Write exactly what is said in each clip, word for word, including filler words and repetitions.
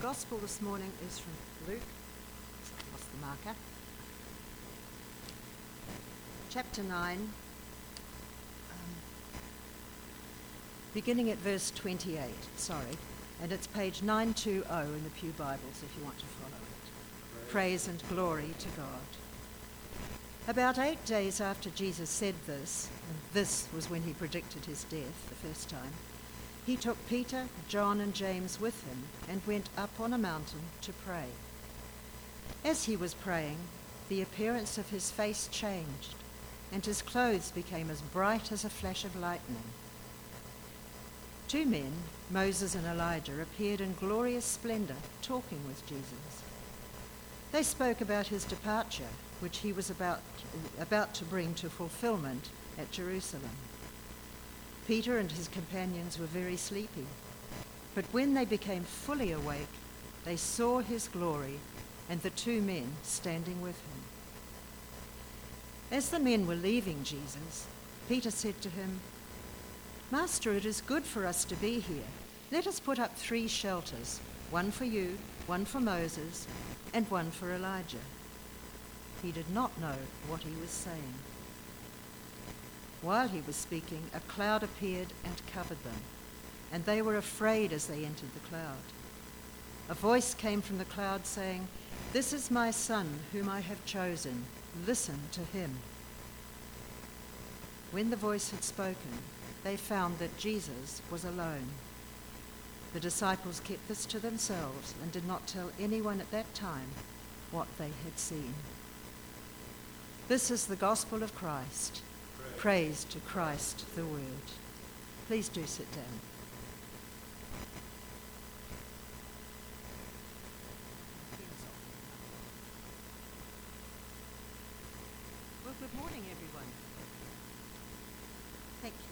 Gospel this morning is from Luke. I lost the marker. Chapter nine, um, beginning at verse twenty-eight, sorry, and it's page nine twenty in the Pew Bibles if you want to follow it. Praise, Praise and glory to God. About eight days after Jesus said this, and this was when he predicted his death the first time, he took Peter, John and James with him and went up on a mountain to pray. As he was praying, the appearance of his face changed, and his clothes became as bright as a flash of lightning. Two men, Moses and Elijah, appeared in glorious splendor, talking with Jesus. They spoke about his departure, which he was about, about to bring to fulfillment at Jerusalem. Peter and his companions were very sleepy, but when they became fully awake, they saw his glory and the two men standing with him. As the men were leaving Jesus, Peter said to him, "Master, it is good for us to be here. Let us put up three shelters, one for you, one for Moses, and one for Elijah." He did not know what he was saying. While he was speaking, a cloud appeared and covered them, and they were afraid as they entered the cloud. A voice came from the cloud saying, "This is my son, whom I have chosen. Listen to him." When the voice had spoken, they found that Jesus was alone. The disciples kept this to themselves and did not tell anyone at that time what they had seen. This is the gospel of Christ. Praise to Christ the Word. Please do sit down. Well, good morning, everyone. Thank you.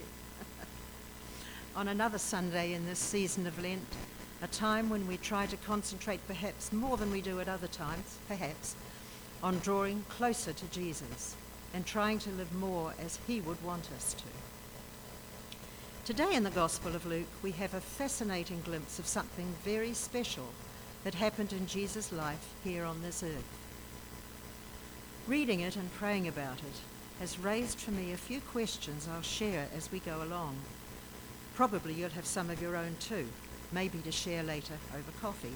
On another Sunday in this season of Lent, a time when we try to concentrate perhaps more than we do at other times, perhaps, on drawing closer to Jesus and trying to live more as he would want us to. Today in the Gospel of Luke, we have a fascinating glimpse of something very special that happened in Jesus' life here on this earth. Reading it and praying about it has raised for me a few questions I'll share as we go along. Probably you'll have some of your own too, maybe to share later over coffee.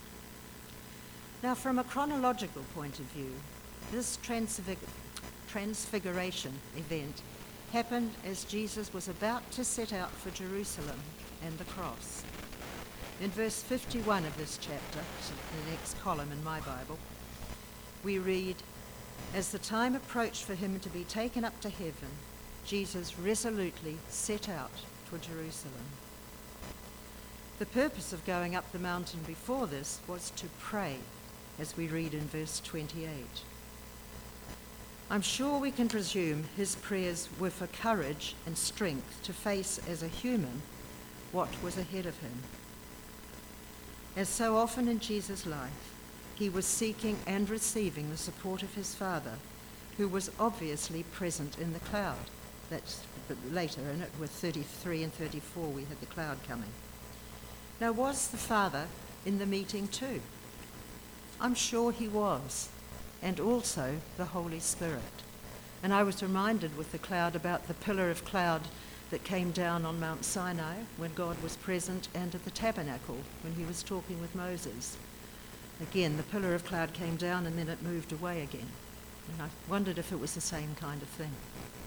Now, from a chronological point of view, this transfig- transfiguration event happened as Jesus was about to set out for Jerusalem and the cross. In verse fifty-one of this chapter, the next column in my Bible, we read, "As the time approached for him to be taken up to heaven, Jesus resolutely set out for Jerusalem." The purpose of going up the mountain before this was to pray, as we read in verse twenty-eight. I'm sure we can presume his prayers were for courage and strength to face as a human what was ahead of him. As so often in Jesus' life, he was seeking and receiving the support of his Father, who was obviously present in the cloud. That's later in it, with thirty-three and thirty-four, we had the cloud coming. Now, was the Father in the meeting too? I'm sure he was, and also the Holy Spirit. And I was reminded with the cloud about the pillar of cloud that came down on Mount Sinai when God was present, and at the tabernacle when he was talking with Moses. Again, the pillar of cloud came down and then it moved away again. And I wondered if it was the same kind of thing.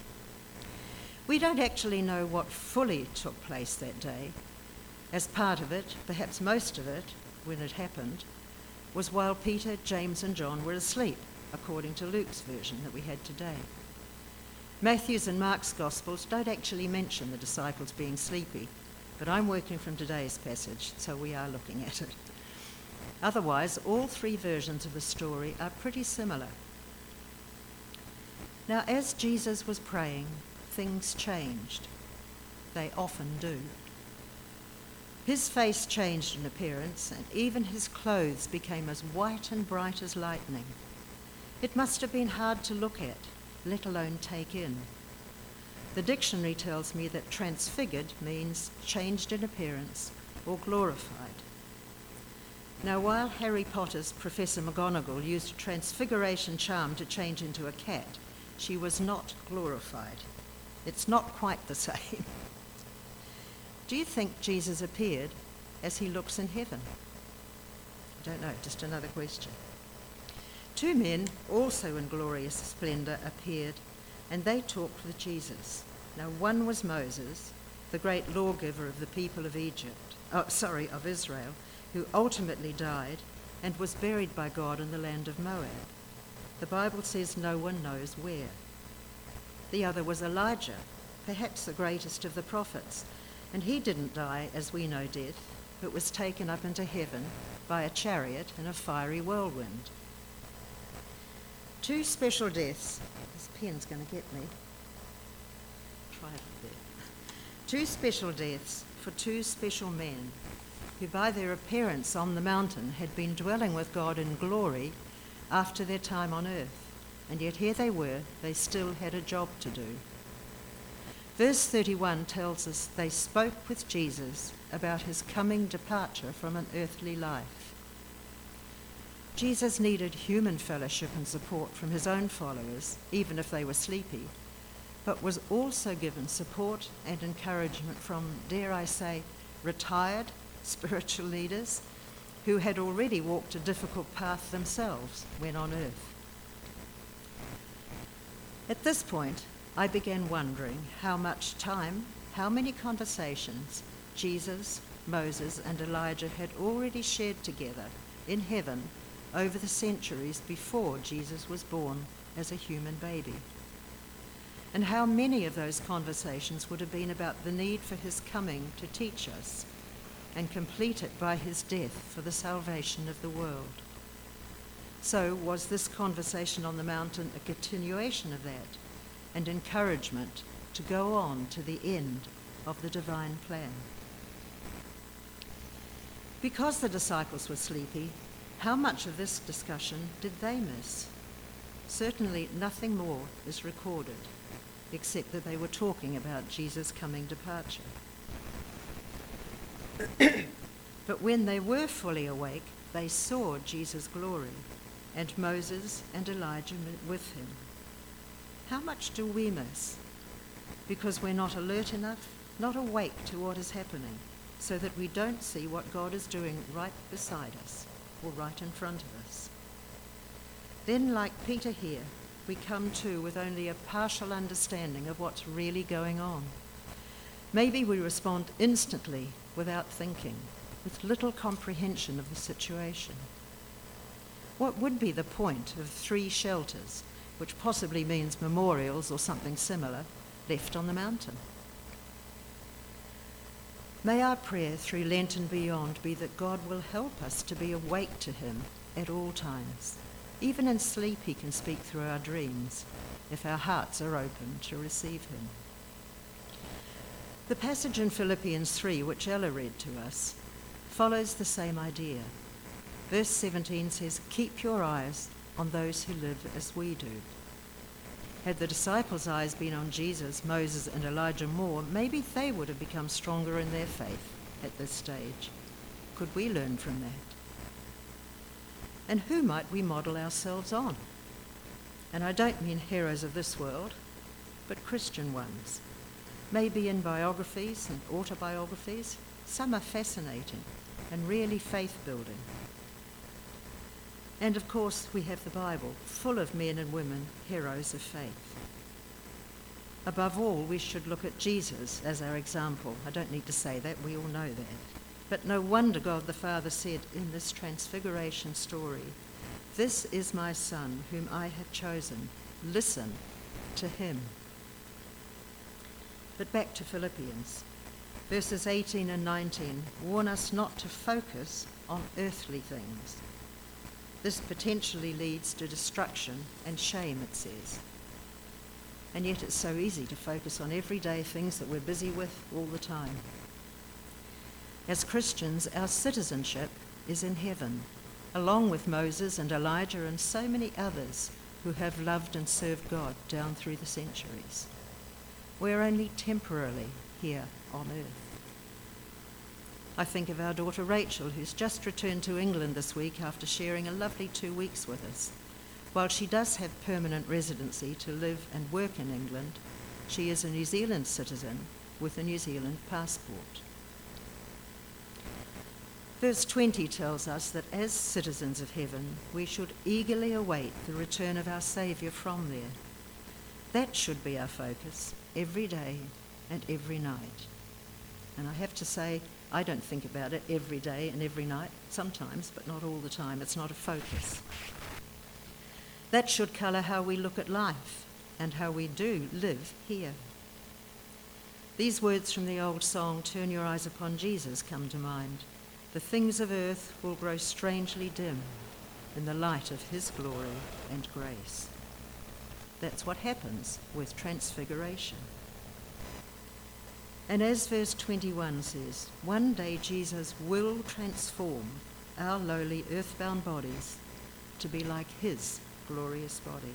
We don't actually know what fully took place that day, as part of it, perhaps most of it, when it happened, was while Peter, James and John were asleep, according to Luke's version that we had today. Matthew's and Mark's Gospels don't actually mention the disciples being sleepy, but I'm working from today's passage, so we are looking at it. Otherwise, all three versions of the story are pretty similar. Now, as Jesus was praying, things changed. They often do. His face changed in appearance, and even his clothes became as white and bright as lightning. It must have been hard to look at, let alone take in. The dictionary tells me that transfigured means changed in appearance or glorified. Now, while Harry Potter's Professor McGonagall used a transfiguration charm to change into a cat, she was not glorified. It's not quite the same. Do you think Jesus appeared as he looks in heaven? I don't know, just another question. Two men, also in glorious splendour, appeared, and they talked with Jesus. Now, one was Moses, the great lawgiver of the people of Egypt, oh, sorry, of Israel, who ultimately died and was buried by God in the land of Moab. The Bible says no one knows where. The other was Elijah, perhaps the greatest of the prophets, and he didn't die as we know death, but was taken up into heaven by a chariot in a fiery whirlwind. Two special deaths. This pen's going to get me. Try it there. Two special deaths for two special men who by their appearance on the mountain had been dwelling with God in glory after their time on earth. And yet here they were, they still had a job to do. Verse thirty-one tells us they spoke with Jesus about his coming departure from an earthly life. Jesus needed human fellowship and support from his own followers, even if they were sleepy, but was also given support and encouragement from, dare I say, retired spiritual leaders who had already walked a difficult path themselves when on earth. At this point, I began wondering how much time, how many conversations Jesus, Moses, and Elijah had already shared together in heaven over the centuries before Jesus was born as a human baby. And how many of those conversations would have been about the need for his coming to teach us and complete it by his death for the salvation of the world. So was this conversation on the mountain a continuation of that and encouragement to go on to the end of the divine plan? Because the disciples were sleepy, how much of this discussion did they miss? Certainly nothing more is recorded, except that they were talking about Jesus' coming departure. But when they were fully awake, they saw Jesus' glory, and Moses and Elijah with him. How much do we miss? Because we're not alert enough, not awake to what is happening, so that we don't see what God is doing right beside us or right in front of us. Then, like Peter here, we come to with only a partial understanding of what's really going on. Maybe we respond instantly without thinking, with little comprehension of the situation. What would be the point of three shelters, which possibly means memorials or something similar, left on the mountain? May our prayer through Lent and beyond be that God will help us to be awake to him at all times. Even in sleep he can speak through our dreams, if our hearts are open to receive him. The passage in Philippians three, which Ella read to us, follows the same idea. Verse seventeen says, "Keep your eyes on those who live as we do." Had the disciples' eyes been on Jesus, Moses, and Elijah more, maybe they would have become stronger in their faith at this stage. Could we learn from that? And who might we model ourselves on? And I don't mean heroes of this world, but Christian ones. Maybe in biographies and autobiographies. Some are fascinating and really faith-building. And of course, we have the Bible, full of men and women, heroes of faith. Above all, we should look at Jesus as our example. I don't need to say that, we all know that. But no wonder God the Father said in this transfiguration story, "This is my Son, whom I have chosen. Listen to him." But back to Philippians. Verses eighteen and nineteen warn us not to focus on earthly things. This potentially leads to destruction and shame, it says. And yet it's so easy to focus on everyday things that we're busy with all the time. As Christians, our citizenship is in heaven, along with Moses and Elijah and so many others who have loved and served God down through the centuries. We're only temporarily here on earth. I think of our daughter Rachel, who's just returned to England this week after sharing a lovely two weeks with us. While she does have permanent residency to live and work in England, she is a New Zealand citizen with a New Zealand passport. Verse twenty tells us that as citizens of heaven, we should eagerly await the return of our Saviour from there. That should be our focus every day and every night. And I have to say, I don't think about it every day and every night, sometimes, but not all the time. It's not a focus. That should colour how we look at life and how we do live here. These words from the old song, "Turn Your Eyes Upon Jesus," come to mind. The things of earth will grow strangely dim in the light of his glory and grace. That's what happens with transfiguration. And as verse twenty-one says, one day Jesus will transform our lowly earthbound bodies to be like his glorious body.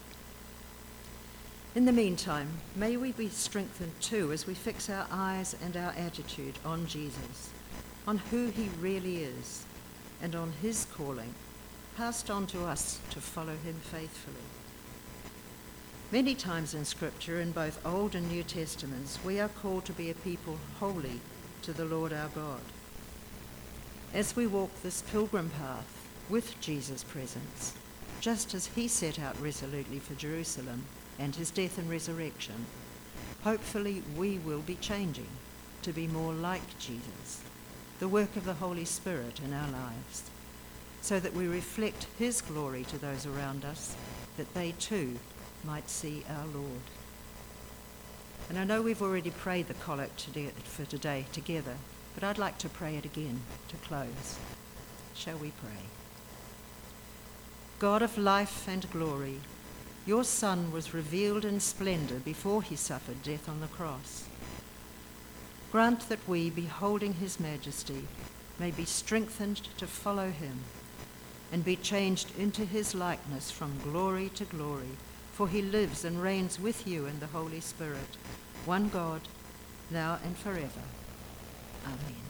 In the meantime, may we be strengthened too as we fix our eyes and our attitude on Jesus, on who he really is, and on his calling, passed on to us to follow him faithfully. Many times in Scripture, in both Old and New Testaments, we are called to be a people holy to the Lord our God. As we walk this pilgrim path with Jesus' presence, just as he set out resolutely for Jerusalem and his death and resurrection, hopefully we will be changing to be more like Jesus, the work of the Holy Spirit in our lives, so that we reflect his glory to those around us, that they too might see our Lord. And I know we've already prayed the collect for today together, but I'd like to pray it again to close. Shall we pray? God of life and glory, your Son was revealed in splendour before he suffered death on the cross. Grant that we, beholding his majesty, may be strengthened to follow him and be changed into his likeness from glory to glory, for he lives and reigns with you in the Holy Spirit, one God, now and forever. Amen.